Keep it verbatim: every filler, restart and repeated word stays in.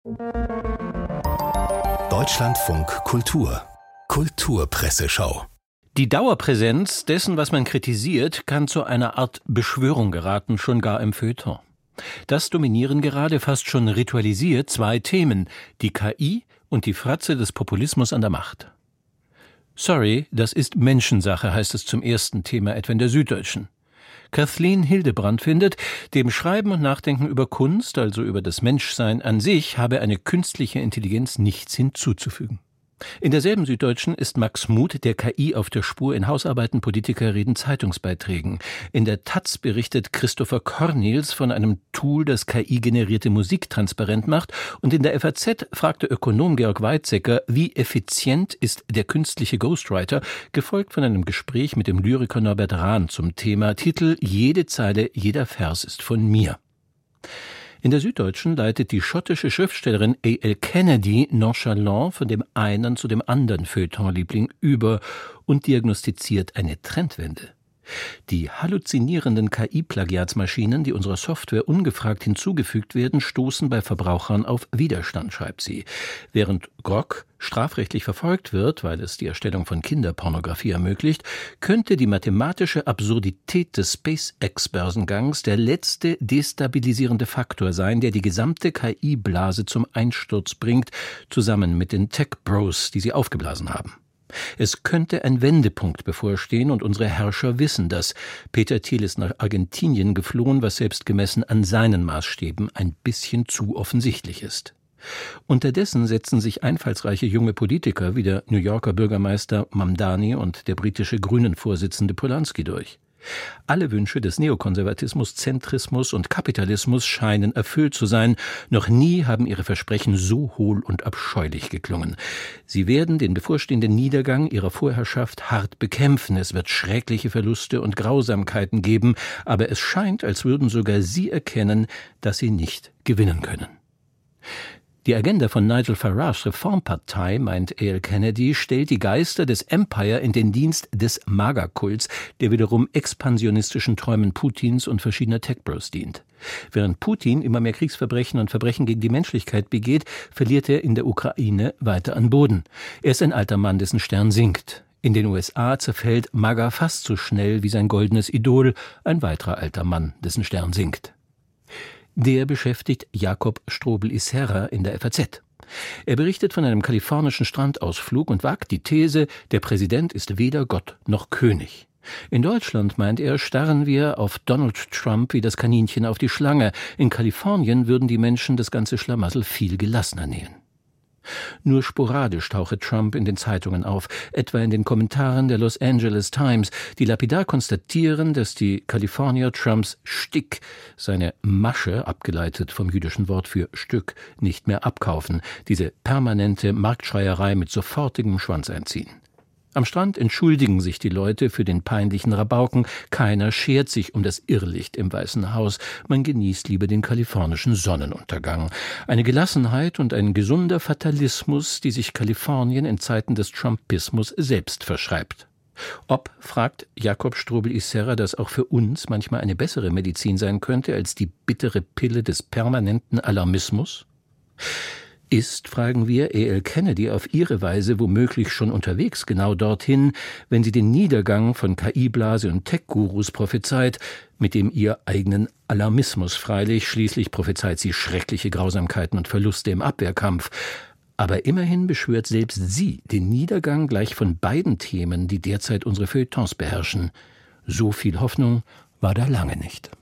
Deutschlandfunk Kultur Kulturpresseschau. Die Dauerpräsenz dessen, was man kritisiert, kann zu einer Art Beschwörung geraten, schon gar im Feuilleton. Das dominieren gerade fast schon ritualisiert zwei Themen, die K I und die Fratze des Populismus an der Macht. Sorry, das ist Menschensache, heißt es zum ersten Thema etwa in der Süddeutschen. Kathleen Hildebrand findet, dem Schreiben und Nachdenken über Kunst, also über das Menschsein an sich, habe eine künstliche Intelligenz nichts hinzuzufügen. In derselben Süddeutschen ist Max Muth der K I auf der Spur in Hausarbeiten, Politikerreden, Zeitungsbeiträgen. In der Taz berichtet Christopher Cornels von einem Tool, das K I-generierte Musik transparent macht. Und in der F A Z fragt der Ökonom Georg Weizsäcker, wie effizient ist der künstliche Ghostwriter, gefolgt von einem Gespräch mit dem Lyriker Norbert Rahn zum Thema Titel Jede Zeile, jeder Vers ist von mir. In der Süddeutschen leitet die schottische Schriftstellerin A L Kennedy nonchalant von dem einen zu dem anderen Feuilletonliebling über und diagnostiziert eine Trendwende. Die halluzinierenden K I-Plagiatsmaschinen, die unserer Software ungefragt hinzugefügt werden, stoßen bei Verbrauchern auf Widerstand, schreibt sie. Während Grok strafrechtlich verfolgt wird, weil es die Erstellung von Kinderpornografie ermöglicht, könnte die mathematische Absurdität des SpaceX-Börsengangs der letzte destabilisierende Faktor sein, der die gesamte K I-Blase zum Einsturz bringt, zusammen mit den Tech-Bros, die sie aufgeblasen haben. Es könnte ein Wendepunkt bevorstehen und unsere Herrscher wissen das. Peter Thiel ist nach Argentinien geflohen, was selbst gemessen an seinen Maßstäben ein bisschen zu offensichtlich ist. Unterdessen setzen sich einfallsreiche junge Politiker wie der New Yorker Bürgermeister Mamdani und der britische Grünen-Vorsitzende Polanski durch. Alle Wünsche des Neokonservatismus, Zentrismus und Kapitalismus scheinen erfüllt zu sein. Noch nie haben ihre Versprechen so hohl und abscheulich geklungen. Sie werden den bevorstehenden Niedergang ihrer Vorherrschaft hart bekämpfen. Es wird schreckliche Verluste und Grausamkeiten geben, aber es scheint, als würden sogar sie erkennen, dass sie nicht gewinnen können. Die Agenda von Nigel Farages Reformpartei, meint A L Kennedy, stellt die Geister des Empire in den Dienst des MAGA-Kults, der wiederum expansionistischen Träumen Putins und verschiedener Tech-Bros dient. Während Putin immer mehr Kriegsverbrechen und Verbrechen gegen die Menschlichkeit begeht, verliert er in der Ukraine weiter an Boden. Er ist ein alter Mann, dessen Stern sinkt. In den U S A zerfällt MAGA fast so schnell wie sein goldenes Idol, ein weiterer alter Mann, dessen Stern sinkt. Der beschäftigt Jakob Strobel-Isserra in der F A Z. Er berichtet von einem kalifornischen Strandausflug und wagt die These, der Präsident ist weder Gott noch König. In Deutschland, meint er, starren wir auf Donald Trump wie das Kaninchen auf die Schlange. In Kalifornien würden die Menschen das ganze Schlamassel viel gelassener nähen. Nur sporadisch tauche Trump in den Zeitungen auf, etwa in den Kommentaren der Los Angeles Times, die lapidar konstatieren, dass die Kalifornier Trumps Stick, seine Masche, abgeleitet vom jüdischen Wort für Stück, nicht mehr abkaufen, diese permanente Marktschreierei mit sofortigem Schwanz einziehen. Am Strand entschuldigen sich die Leute für den peinlichen Rabauken. Keiner schert sich um das Irrlicht im Weißen Haus. Man genießt lieber den kalifornischen Sonnenuntergang. Eine Gelassenheit und ein gesunder Fatalismus, die sich Kalifornien in Zeiten des Trumpismus selbst verschreibt. Ob, fragt Jakob Strobel-Isserra, das auch für uns manchmal eine bessere Medizin sein könnte als die bittere Pille des permanenten Alarmismus? Ist, fragen wir, A L Kennedy auf ihre Weise womöglich schon unterwegs genau dorthin, wenn sie den Niedergang von K I-Blase und Tech-Gurus prophezeit, mit dem ihr eigenen Alarmismus freilich, schließlich prophezeit sie schreckliche Grausamkeiten und Verluste im Abwehrkampf. Aber immerhin beschwört selbst sie den Niedergang gleich von beiden Themen, die derzeit unsere Feuilletons beherrschen. So viel Hoffnung war da lange nicht.